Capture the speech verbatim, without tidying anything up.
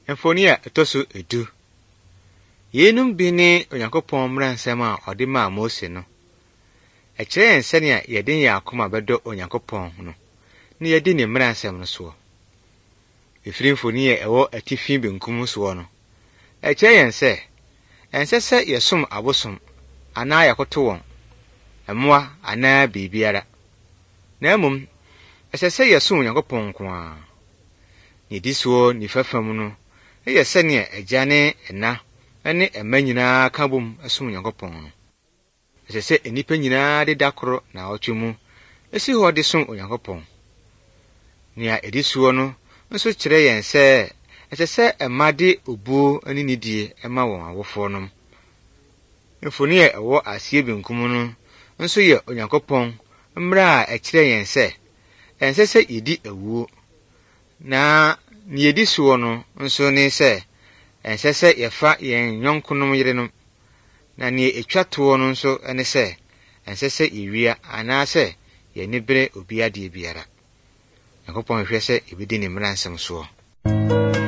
Mfoni a etoso edu. Yenum bi ne Onyankopɔn mmaransɛm a ɔde maa Mose no. Ɛkyerɛ yɛn sɛnea yɛde yɛn akoma bɛdɔ Onyankopɔn no. Ne yɛde ne mmaransɛm no so. Efiri mfoni a ɛwɔ atifi benkum so no. Ɛkyerɛ yɛn sɛ ɛnsɛ sɛ yɛsom abosom anaa yɛkoto wɔn. Ɛmoa anaa biribiara. Na mmom, ɛsɛ sɛ yɛsom Onyankopɔn nko ara. Ne di so ni fafam no. Ɛyɛ sɛnea agya ne ɛna ne ɛma nyinaa ka bom ɛsom Onyankopɔn no. Ɛsɛ sɛ enipa nyinaa de da koro na ɔtwe mu esi hɔ de som Onyankopɔn. Nea edi so no nso kyerɛ yɛn sɛ ɛsɛ sɛ ɛma de obuo ne nidie ɛma wɔn awofo no. Mfoni a ɛwɔ asie benkum no nso yɛ Onyankopɔn mmara a ɛkyerɛ yɛn sɛ ɛnsɛ sɛ yedi awuo. Na ne yedi so no nso ne sɛ ɛnsɛ sɛ yɛfa yɛn nyɔnkonom yerenom. Na ne etwa to no nso ne sɛ ɛnsɛ sɛ yewia anaa sɛ yɛne bere obi ade biara. Onyankopɔn hwɛ sɛ ebedi ne mmaransɛm so.